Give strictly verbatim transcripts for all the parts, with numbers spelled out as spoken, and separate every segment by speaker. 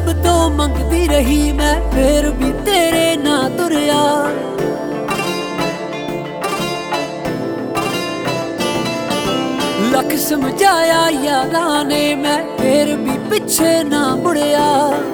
Speaker 1: ਰੱਬ ਤੋਂ ਮੰਗਦੀ ਰਹੀ ਮੈਂ, ਫੇਰ ਵੀ ਤੇਰੇ ਨਾਲ ਤੁਰਿਆ। ਲੱਖ ਸਮਝਾਇਆ ਯਾਰਾਂ ਨੇ ਮੈਂ, ਫੇਰ ਵੀ ਪਿੱਛੇ ਨਾ ਮੁੜਿਆ।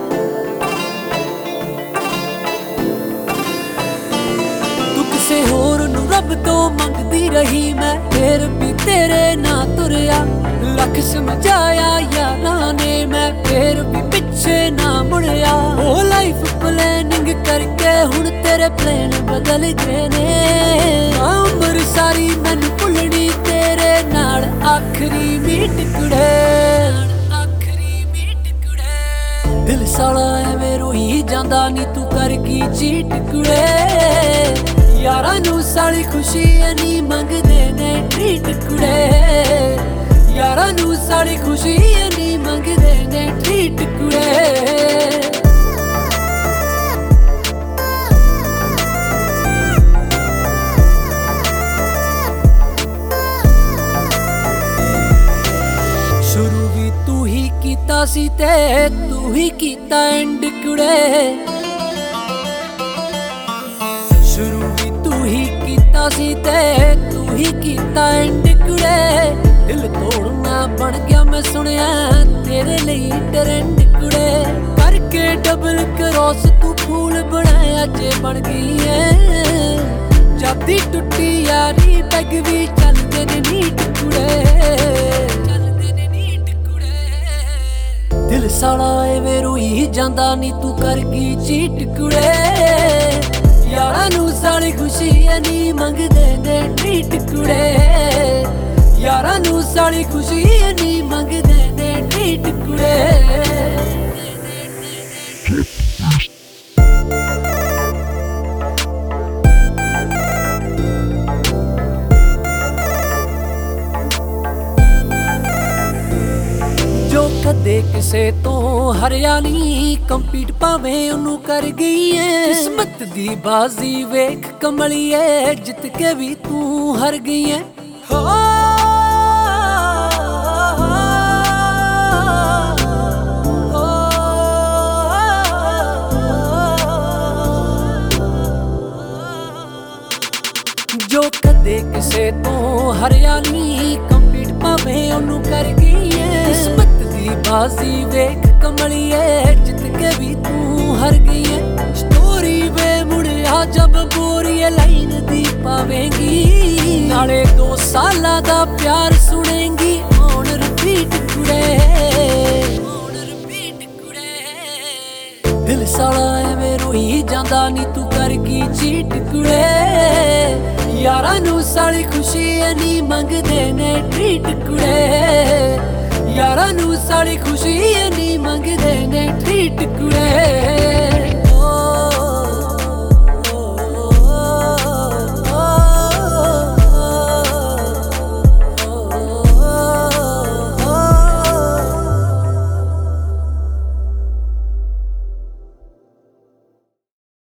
Speaker 1: ਤੂੰ ਕਿਸੇ ਹੋਰ ਨੂੰ ਰੱਬ ਤੋਂ ਮੰਗਦੀ ਰਹੀ ਮੈਂ, ਫੇਰ ਵੀ ਤੇਰੇ ਨਾਲ ਤੁਰਿਆ। ਲੱਖ ਸਮਝਾਇਆ ਯਾਰਾਂ ਨੇ ਮੈਂ, ਫੇਰ ਵੀ ਪਿੱਛੇ ਨਾ ਮੁੜਿਆ। ਉਹ ਲਾਈਫ ਪਲੈਨਿੰਗ ਕਰਕੇ ਹੁਣ ਤੇਰੇ ਪਲਾਨ ਬਦਲ ਗਏ ਨੇ। ਉਮਰ ਸਾਰੀ ਮੈਨੂੰ ਭੁੱਲਣੀ ਤੇਰੇ ਨਾਲ ਆਖਰੀ ਮੀਟ ਕੁੜੇ, ਆਖਰੀ ਮੀਟ ਕੁੜੇ। ਦਿਲ ਸਾਲਾ ਐਵੇਂ ਰੋਈ ਜਾਂਦਾ ਨੀ ਤੂੰ ਕਰ ਗਈ ਚੀਟ ਕੁੜੇ। ਯਾਰਾਂ ਨੂੰ ਸਾਲੀ ਖੁਸ਼ੀ ਨਹੀਂ ਮੰਗਦੇ ਨੇ ਟ੍ਰੀਟ ਕੁੜੇ। ਯਾਰਾਂ ਨੂੰ ਸਾਲੀ ਖੁਸ਼ੀ ਨਹੀਂ ਮੰਗਦੇ ਨੇ ਟ੍ਰੀਟ ਕੁੜੇ। ਸ਼ੁਰੂ ਵੀ ਤੂੰ ਹੀ ਕੀਤਾ ਸੀ ਤੇ ਤੂੰ ਹੀ ਕੀਤਾ ਐਂਡ ਕੁੜੇ। ਸ਼ੁਰੂ ਵੀ ਤੂੰ ਹੀ ਕੀਤਾ ਸੀ ਤੇ ਤੂੰ ਹੀ ਕੀਤਾ ਐਂਡ ਕੁੜੇ। ਦਿਲ ਤੋੜਨਾ ਬਣ ਗਿਆ ਮੈਂ ਸੁਣਿਆ ਤੇਰੇ ਲਈ ਟਰੈਂਡ ਕੁੜੇ। ਕਰਕੇ ਡਬਲ ਕਰੋਸ ਤੂੰ ਫੂਲ ਬਣਾਇਆ ਜੇ ਬਣ ਗਈ ਐ। ਜਾਦੀ ਟੁੱਟੀ ਯਾਰੀ ਪੈਗ ਵੀ ਚੱਲਦੇ ਨੇ ਨੀਟ ਕੁੜੇ, ਚੱਲਦੇ ਨੇ ਨੀਟ ਕੁੜੇ। ਦਿਲ ਸਾਲਾ ਐਵੇਂ ਰੋਈ ਜਾਂਦਾ ਨੀ ਤੂੰ ਕਰ ਗਈ ਚੀਟ ਕੁੜੇ। ਯਾਰਾਂ ਨੂੰ ਸਾਲੀ ਖੁਸ਼ੀ ਨਹੀਂ ਮੰਗਦੇ ਨੇ ਟ੍ਰੀਟ ਕੁੜੇ। ਯਾਰਾਂ ਨੂੰ ਸਾਲੀ ਖੁਸ਼ੀ ਨਹੀਂ ਮੰਗਦੇ ਨੇ ਟ੍ਰੀਟ ਕੁੜੇ। ਜੋ ਕਦੇ ਕਿਸੇ ਤੋਂ ਹਰਿਆ ਨੀ ਕੰਪੀਟ ਭਾਵੇਂ ਉਹਨੂੰ ਕਰ ਗਈ ਏ। ਕਿਸਮਤ ਦੀ ਬਾਜ਼ੀ ਵੇਖ ਕਮਲੀਏ ਜਿੱਤ ਕੇ ਵੀ ਤੂੰ ਹਰ ਗਈ ਏ। ਜੋ ਕਦੇ ਕਿਸੇ ਤੋਂ ਹਰਿਆ ਨੀ ਕੰਪੀਟ ਭਾਵੇਂ ਉਹਨੂੰ ਕਰ ਗਈ ਏ। ਕਿਸਮਤ ਦੀ ਬਾਜ਼ੀ ਵੇਖ ਕਮਲੀਏ ਜਿੱਤ ਕੇ ਵੀ ਤੂੰ ਹਰ ਗਈ ਏ। ਸਟੋਰੀ ਵੇ ਮੁੜਿਆ ਜਬ ਬੋਰੀਏ ਲਾਈਨ ਦੀ ਪਾਵੇਂਗੀ। ਨਾਲੇ ਦੋ ਸਾਲਾਂ ਦਾ ਪਿਆਰ ਸੁਣੇਂਗੀ ਔਨ ਰਿਪੀਟ ਕੁੜੇ, ਔਨ ਰਿਪੀਟ ਕੁੜੇ। ਦਿਲ ਸਾਲਾ ਐਵੇਂ ਰੋਈ ਜਾਂਦਾ ਨੀ ਤੂੰ ਕਰ ਗਈ ਚੀਟ ਕੁੜੇ। ਯਾਰਾਂ ਨੂੰ ਸਾਲੀ ਖੁਸ਼ੀ ਨਹੀਂ ਮੰਗਦੇ ਨੇ ਟ੍ਰੀਟ ਕੁੜੇ। ਯਾਰਾਂ ਨੂੰ ਸਾਲੀ ਖੁਸ਼ੀ ਨਹੀਂ ਮੰਗਦੇ ਨੇ ਟ੍ਰੀਟ ਕੁੜੇ।